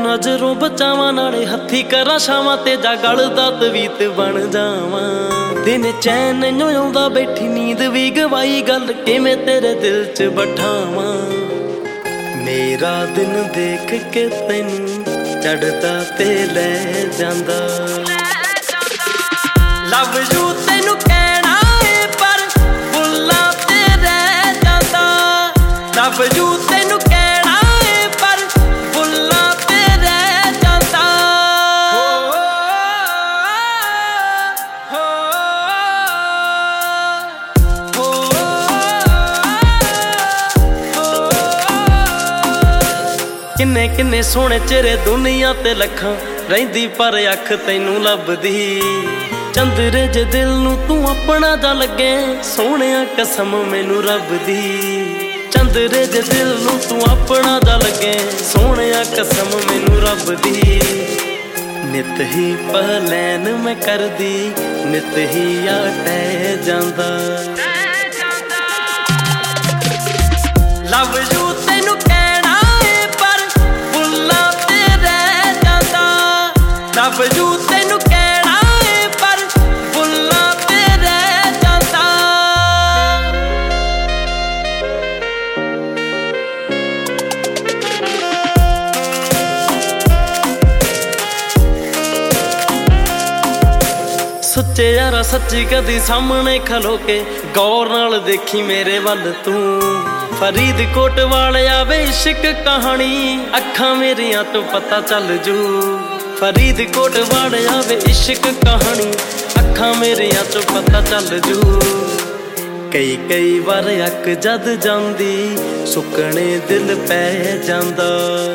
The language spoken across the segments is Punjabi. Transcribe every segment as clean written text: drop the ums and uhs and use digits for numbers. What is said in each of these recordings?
ਨਜ਼ਰੋਂ ਬਚਾਵਾਂ ਨਾਲੇ ਹੱਥੀ ਕਰਾਂ ਛਾਵਾਂ ਤੇ ਜਾ ਗਲ ਦਾ ਤਵੀਤ ਬਣ ਜਾਵਾਂ। ਦਿਨ ਚੈਨ ਨਹੀਂ ਆਉਂਦਾ ਬੈਠੀ ਨੀਂਦ ਵੀ ਗਵਾਈ ਗੱਲ ਕਿਵੇਂ ਤੇਰੇ ਦਿਲ 'ਚ ਬਿਠਾਵਾਂ। ਮੇਰਾ ਦਿਨ ਦੇਖ ਕੇ ਤੈਨੂੰ ਚੜਦਾ ਤੇ ਲੈ ਜਾਂਦਾ। ਲਵ ਯੂ ਤੈਨੂੰ ਕਹਿਣਾ ਏ ਪਰ ਬੁੱਲਾਂ ਤੇ ਰਹਿ ਜਾਂਦਾ। ਲਵ ਯੂ ਤੈਨੂੰ ਕਹਿਣਾ ਏ ਪਰ ਬੁੱਲਾਂ ਤੇ ਰਹਿ ਜਾਂਦਾ। ਕਿੰਨੇ ਕਿੰਨੇ ਸੋਹਣੇ ਚਿਹਰੇ ਦੁਨੀਆ ਤੇ ਲੱਖਾਂ ਰਹਿੰਦੀ ਪਰ ਅੱਖ ਤੈਨੂੰ ਲੱਭਦੀ। ਚੰਦਰੇ ਜੇ ਦਿਲ ਨੂੰ ਤੂੰ ਆਪਣਾ ਜਾ ਲੱਗੇ ਸੋਹਣਿਆ ਕਸਮ ਮੈਨੂੰ ਰੱਬ ਦੀ। ਚੰਦਰੇ ਜੇ ਦਿਲ ਨੂੰ ਤੂੰ ਆਪਣਾ ਜਾ ਲੱਗੇ ਸੋਹਣਿਆ ਕਸਮ ਮੈਨੂੰ ਰੱਬ ਦੀ। ਨਿਤ ਹੀ ਪਲੈਨ ਮੈਂ ਕਰਦੀ ਨਿਤ ਹੀ ਆ ਟਹਿ ਜਾਂਦਾ। ਲਵ ਯੂ ਤੈਨੂੰ ਕਹਿਣਾ ਏ ਪਰ ਬੁੱਲਾਂ ਤੇ ਰਹਿ ਜਾਂਦਾ। ਲਵ ਯੂ ਤੈਨੂੰ ਕਹਿਣਾ ਏ ਪਰ ਬੁੱਲਾਂ ਤੇ ਰਹਿ ਜਾਂਦਾ। ਸੱਚੇ ਯਾਰਾ ਸੱਚੀ ਕਦੀ ਸਾਹਮਣੇ ਖਲੋ ਕੇ ਗੌਰ ਨਾਲ ਦੇਖੀ ਮੇਰੇ ਵੱਲ ਤੂੰ। ਫਰੀਦਕੋਟ ਵਾਲਿਆ ਵੇ ਇਸ਼ਕ ਕਹਾਣੀ ਅੱਖਾਂ ਮੇਰੀਆਂ ਤੋਂ ਪਤਾ ਚੱਲ ਜੂ। ਫਰੀਦਕੋਟ ਵਾਲਿਆ ਵੇ ਇਸ਼ਕ ਕਹਾਣੀ ਅੱਖਾਂ ਮੇਰੀਆਂ ਤੋਂ ਪਤਾ ਚੱਲ ਜੂ। ਕਈ ਵਾਰ ਅੱਖ ਜਦ ਜਾਂਦੀ ਸੁੱਕਣੇ ਦਿਲ ਪੈ ਜਾਂਦਾ।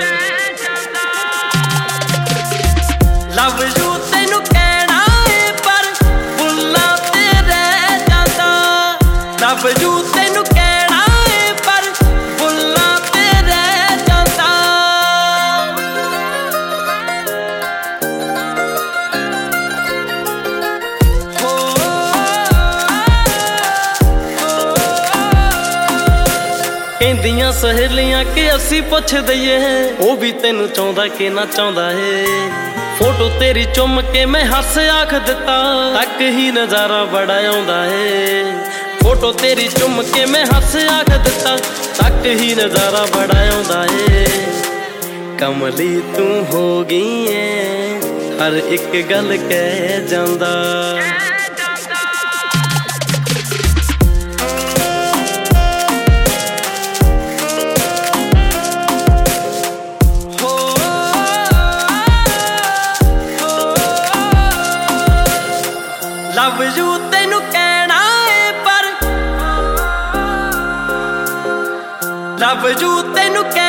ਲਵ ਯੂ ਤੈਨੂੰ ਕਹਿਣਾ ਏ ਪਰ ਬੁੱਲਾਂ ਤੇ ਰਹਿ ਜਾਂਦਾ। ਲਵ ਯੂ ਤੈਨੂੰ ਕਹਿਣਾ ਏ ਪਰ ਬੁੱਲਾਂ ਤੇ ਰਹਿ ਜਾਂਦਾ। ਕਹਿੰਦੀਆਂ ਸਹੇਲੀਆਂ ਕਿ ਅਸੀਂ ਪੁੱਛ ਦਈਏ ਉਹ ਵੀ ਤੈਨੂੰ ਚਾਹੁੰਦਾ ਕਿ ਨਾ ਚਾਹੁੰਦਾ ਏ। ਫੋਟੋ ਤੇਰੀ ਚੁੰਮ ਕੇ ਮੈਂ ਹੱਸ ਆਖ ਦਿੱਤਾ ਤੱਕ ਹੀ ਨਜ਼ਾਰਾ ਬੜਾ ਆਉਂਦਾ ਏ। ਫੋਟੋ ਤੇਰੀ ਚੁੰਮ ਕੇ ਮੈਂ ਹੱਸ ਆਖ ਦਿੱਤਾ ਤੱਕ ਹੀ ਨਜ਼ਾਰਾ ਬੜਾ ਆਉਂਦਾ ਏ। ਕਮਲੀ ਤੂੰ ਹੋ ਗਈ ਏ ਹਰ ਇੱਕ ਗੱਲ ਕਹਿ ਜਾਂਦਾ। ਲਵ ਯੂ ਤੈਨੂੰ ਕਹਿਣਾ ਏ ਪਰ ਲਵ ਯੂ ਤੈਨੂੰ